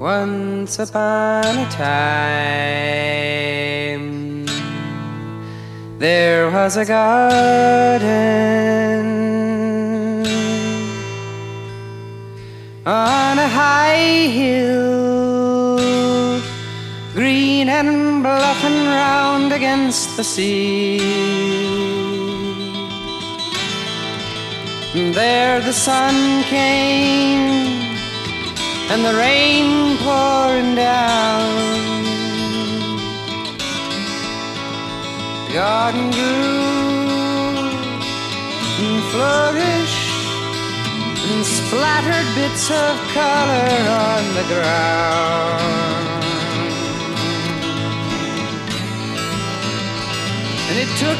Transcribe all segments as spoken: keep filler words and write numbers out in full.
Once upon a time, there was a garden on a high hill, green and bluff and round against the sea. There the sun came and the rain pouring down. The garden grew and flourished and splattered bits of color on the ground. And it took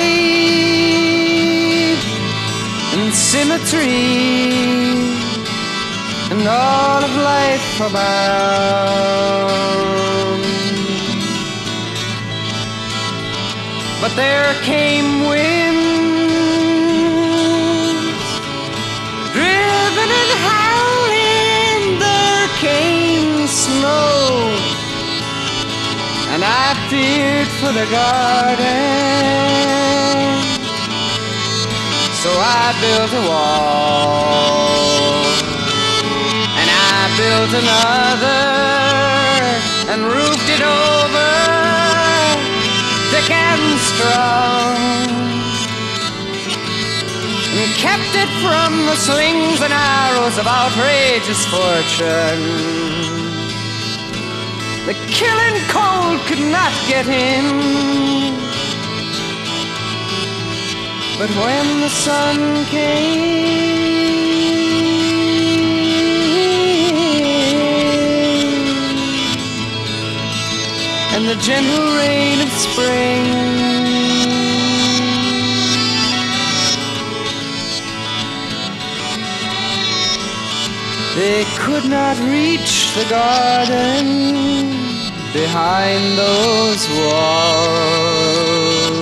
shape and symmetry and all of life abound. But there came winds, driven and howling. There came snow, and I feared for the garden. So I built a wall, and I built another, and roofed it over, thick and strong, and kept it from the slings and arrows of outrageous fortune. The killing cold could not get in. But when the sun came and the gentle rain of spring, they could not reach the garden behind those walls.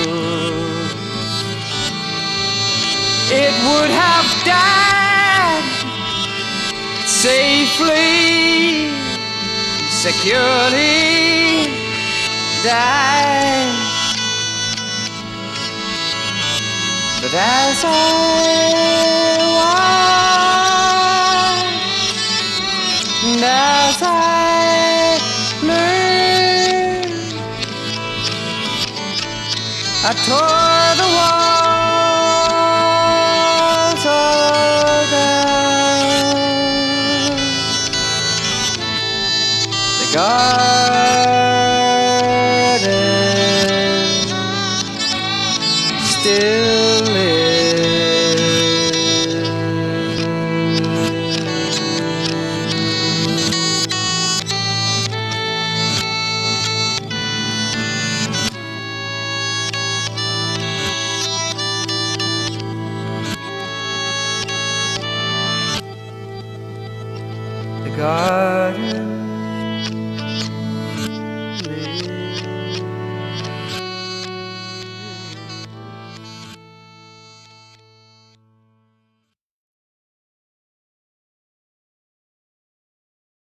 It would have died safely, securely, died. But as I watched, and as I learned, I tore the wall down. The garden still lives.